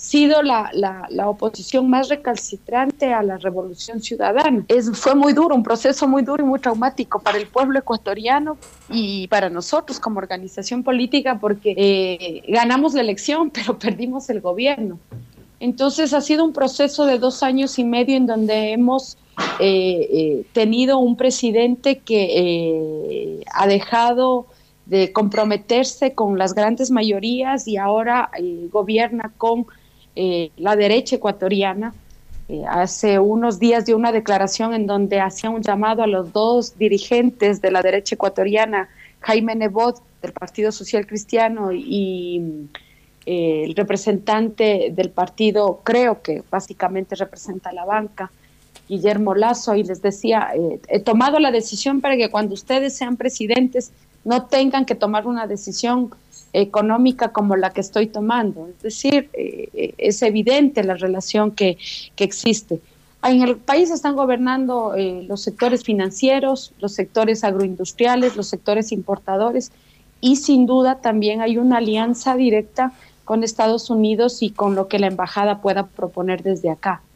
sido la oposición más recalcitrante a la revolución ciudadana. Fue muy duro, un proceso muy duro y muy traumático para el pueblo ecuatoriano y para nosotros como organización política, porque ganamos la elección, pero perdimos el gobierno. Entonces ha sido un proceso de 2 años y medio en donde hemos tenido un presidente que ha dejado de comprometerse con las grandes mayorías y ahora gobierna con la derecha ecuatoriana. Hace unos días dio una declaración en donde hacía un llamado a los dos dirigentes de la derecha ecuatoriana, Jaime Nebot del Partido Social Cristiano y el representante del partido, creo que básicamente representa a la banca, Guillermo Lasso, y les decía, he tomado la decisión para que cuando ustedes sean presidentes no tengan que tomar una decisión económica como la que estoy tomando. Es decir, es evidente la relación que existe. En el país están gobernando los sectores financieros, los sectores agroindustriales, los sectores importadores, y sin duda también hay una alianza directa con Estados Unidos y con lo que la embajada pueda proponer desde acá.